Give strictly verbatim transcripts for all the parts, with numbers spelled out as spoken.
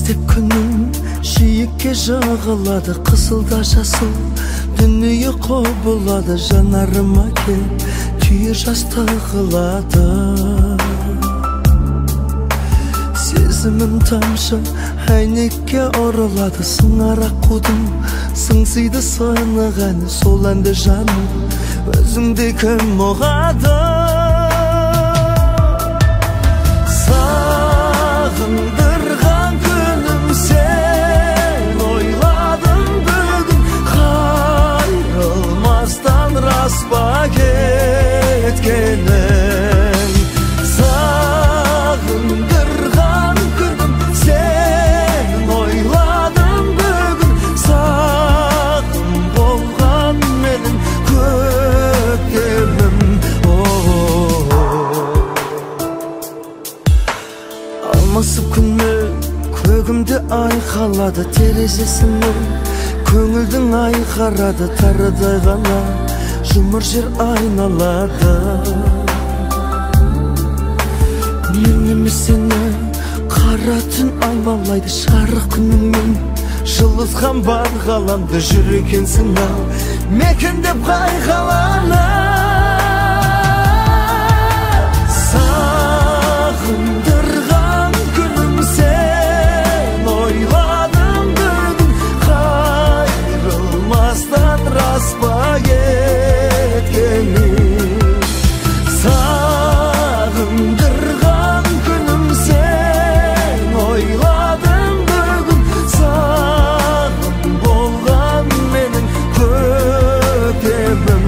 іздеп күнім жиекке жығылады, қысылда жасыл дүние құбылады, жанарыма кел түйе жас тығылады. Сезімім тамшы әйнекке ұрылады, сыңар аққудың сыңсиды сынық әні, сол әнді жаным өзіңде кім ұғады? Сағындырған күнім сен, ойладым бүгін қайрылмастан рас па кеткенің? Сағындырған күнім сен, ойладым бүгін сағым болған менің көктемім. Алмасып күні көгімді айқалады, терезесінің көңілдің айқарады, тарыдай ғана жұмыр жер айналады. Мен емес сені қара түн аймалайды, жарық күніңмен жылытқан бар ғаламды, жүр екенсің ау мекендеп қайғалана. Сағындырған күнім сен, ойладым бүгін қайрылмастан рас па кеткенің? Сағындырған күнім сен, ойладым бүгін сағым болған менің көктемім.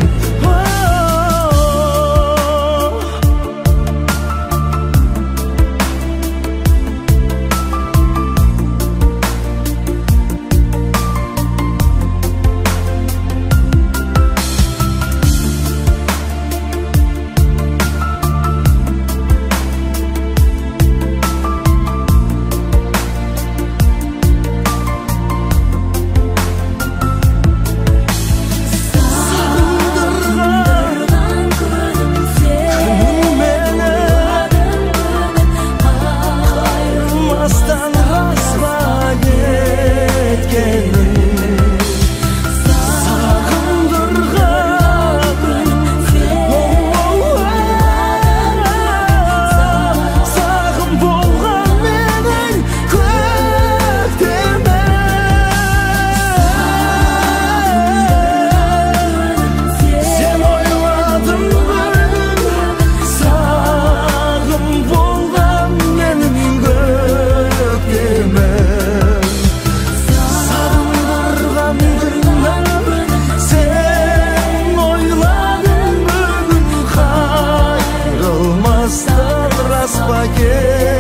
Rasa